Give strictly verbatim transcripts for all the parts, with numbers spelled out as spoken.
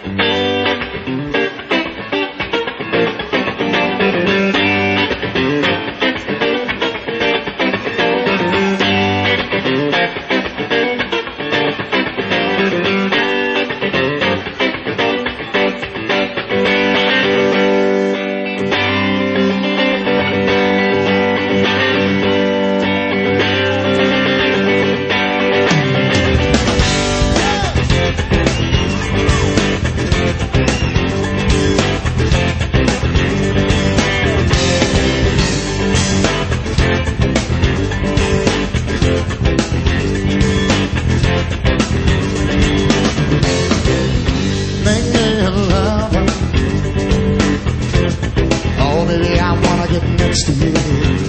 next to you.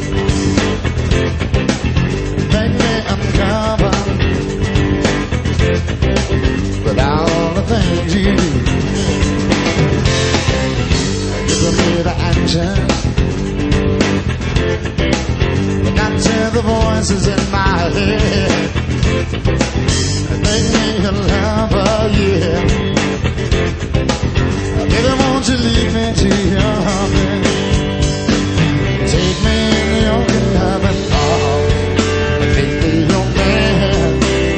Make me uncover with all the things you do. Give me the answers, but not to the voices in my head. Make me a lover, yeah. Baby, won't you lead me to your heart? Take me in your loving arms, make me your man.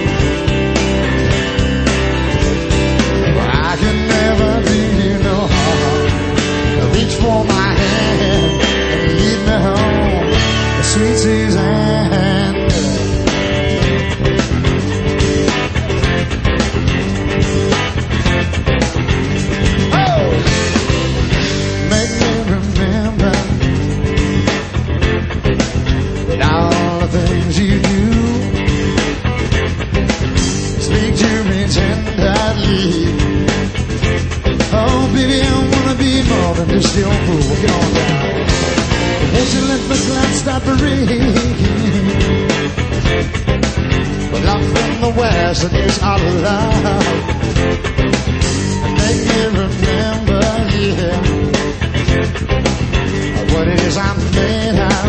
I can never do you no harm. Reach for my hand and lead me home, sweet Suzanne. Things you do, speak to me tenderly. Oh baby, I wanna be more than just your fool. Get on down. Won't you let the clouds stop raining? Well, up in the west it is our love. Make me remember, yeah, what it is I'm made of.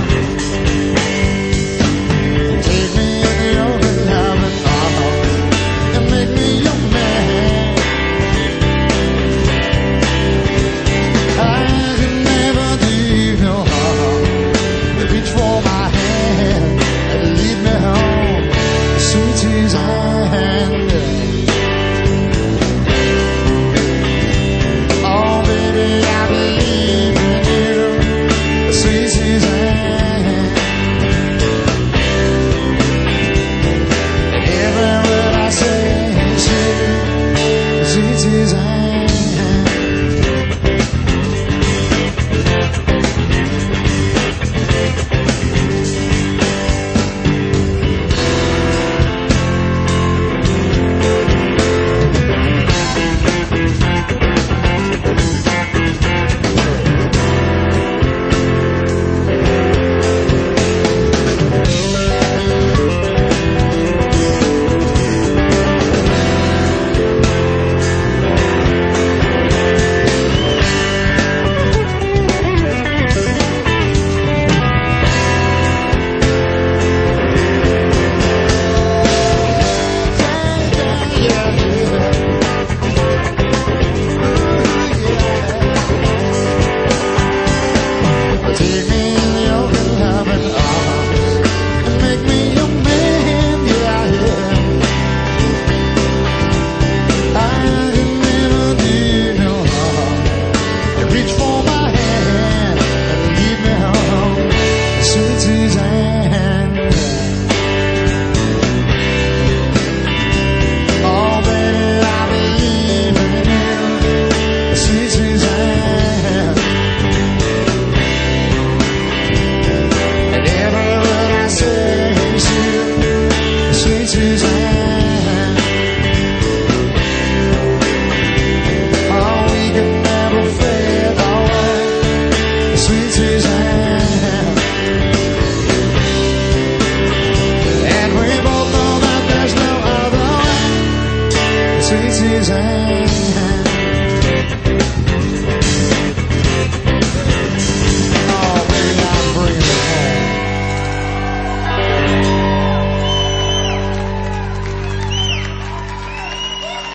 Sweet Suzanne.